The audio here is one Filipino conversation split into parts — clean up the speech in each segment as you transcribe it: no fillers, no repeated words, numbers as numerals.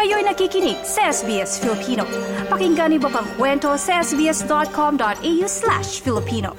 Kayo'y nakikinig sa SBS Filipino. Pakinggan niyo pa ang kwento sa sbs.com.au/Filipino.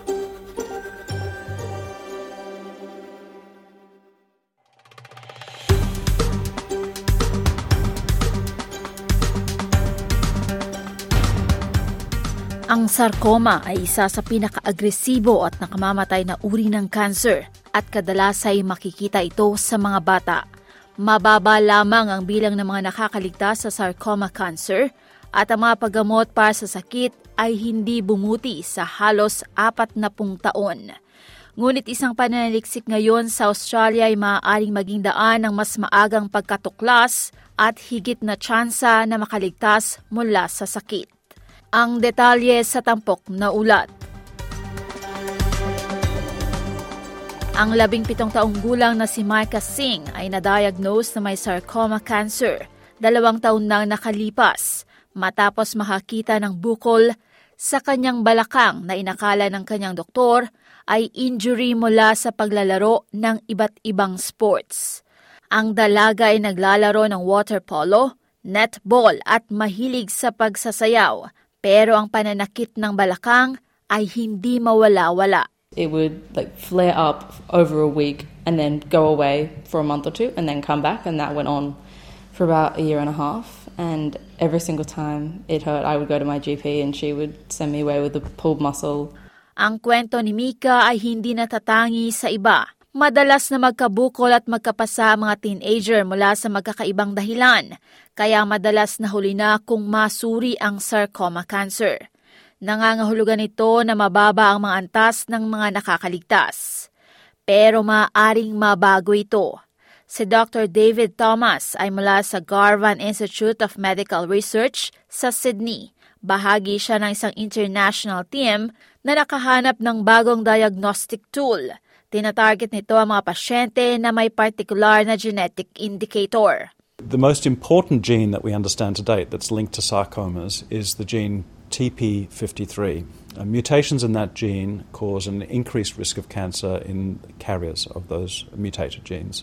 Ang sarcoma ay isa sa pinaka-agresibo at nakamamatay na uri ng cancer at kadalas ay makikita ito sa mga bata. Mababa lamang ang bilang ng mga nakakaligtas sa sarcoma cancer at ang mga paggamot para sa sakit ay hindi bumuti sa halos 40 taon. Ngunit isang pananaliksik ngayon sa Australia ay maaaring maging daan ng mas maagang pagkatuklas at higit na tsansa na makaligtas mula sa sakit. Ang detalye sa tampok na ulat. Ang 17 taong gulang na si Micah Singh ay na-diagnose na may sarcoma cancer 2 taon nang nakalipas matapos makakita ng bukol sa kanyang balakang na inakala ng kanyang doktor ay injury mula sa paglalaro ng iba't ibang sports. Ang dalaga ay naglalaro ng water polo, netball at mahilig sa pagsasayaw. Pero ang pananakit ng balakang ay hindi mawala-wala. It would flare up over a week and then go away for a month or two and then come back, and that went on for about 1.5 years. And every single time it hurt, I would go to my GP and she would send me away with a pulled muscle. Ang kwento ni Mika ay hindi natatangi sa iba. Madalas na magkabukol at magkapasa ang mga teenager mula sa magkakaibang dahilan, kaya madalas nahuli na kung masuri ang sarcoma cancer. Nangangahulugan ito na mababa ang mga antas ng mga nakakaligtas. Pero maaaring mabago ito. Si Dr. David Thomas ay mula sa Garvan Institute of Medical Research sa Sydney. Bahagi siya ng isang international team na nakahanap ng bagong diagnostic tool. Tinatarget nito ang mga pasyente na may particular na genetic indicator. The most important gene that we understand to date that's linked to sarcomas is the gene TP53. Mutations in that gene cause an increased risk of cancer in carriers of those mutated genes.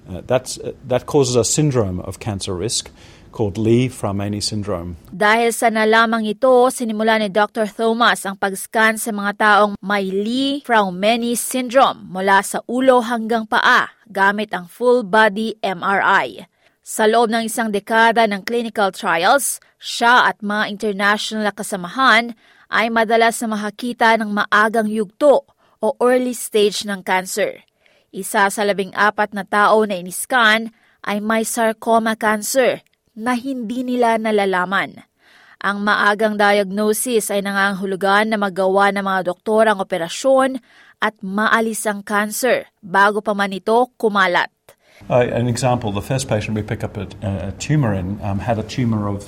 That causes a syndrome of cancer risk called Lee-Fraumeni syndrome. Dahil sa nalamang ito, sinimula ni Dr. Thomas ang pag-scan sa mga taong may Lee-Fraumeni syndrome mula sa ulo hanggang paa gamit ang full-body MRI. Sa loob ng 1 dekada ng clinical trials, siya at mga international na kasamahan ay madalas na makakita ng maagang yugto o early stage ng cancer. Isa sa 14 na tao na iniskan ay may sarcoma cancer na hindi nila nalalaman. Ang maagang diagnosis ay nangangahulugan na magawa ng mga doktor ang operasyon at maalis ang cancer bago pa man ito kumalat. An example, the first patient we picked up a tumor in had a tumor of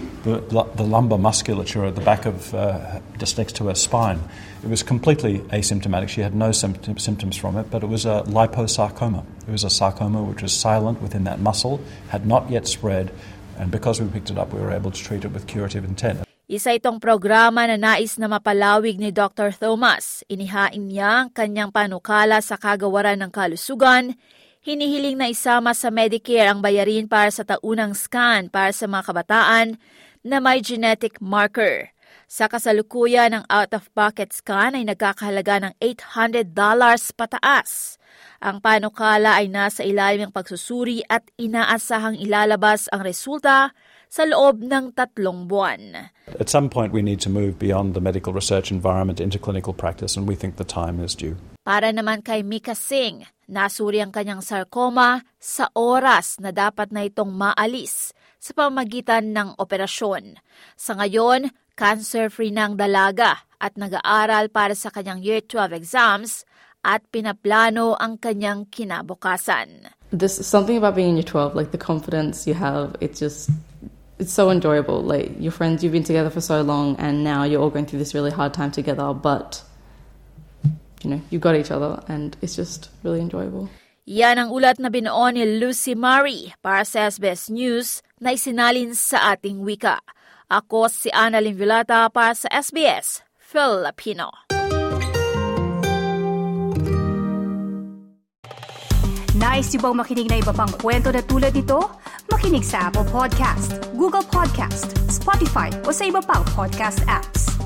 the lumbar musculature at the back of just next to her spine. It was completely asymptomatic. She had no symptoms from it, but it was a liposarcoma. It was a sarcoma which was silent within that muscle, had not yet spread, and because we picked it up, we were able to treat it with curative intent. Isa itong programa na nais na mapalawig ni Dr. Thomas. Inihain niya ang kanyang panukala sa kagawaran ng kalusugan. Hinihiling na isama sa Medicare ang bayarin para sa taunang scan para sa mga kabataan na may genetic marker. Sa kasalukuyan, ang out-of-pocket scan ay nagkakahalaga ng $800 pataas. Ang panukala ay nasa ilalim ng pagsusuri at inaasahang ilalabas ang resulta sa loob ng 3 buwan. At some point, we need to move beyond the medical research environment into clinical practice, and we think the time is due. Para naman kay Micah Singh, nasuri ang kanyang sarcoma sa oras na dapat na itong maalis sa pamamagitan ng operasyon. Sa ngayon, cancer-free na ang dalaga at nag-aaral para sa kanyang Year 12 exams at pinaplano ang kanyang kinabukasan. There's something about being in Year 12, the confidence you have, it's so enjoyable. Your friends, you've been together for so long and now you're all going through this really hard time together, but you've got each other and it's just really enjoyable. Yan ang ulat na binuo ni Lucy Murray para sa SBS News na isinalin sa ating wika. Ako si Annalyn Vilata para sa SBS Filipino. Nice yung bang makinig na iba pang kwento na tulad ito? Makinig sa Apple Podcast, Google Podcast, Spotify o sa iba pang podcast apps.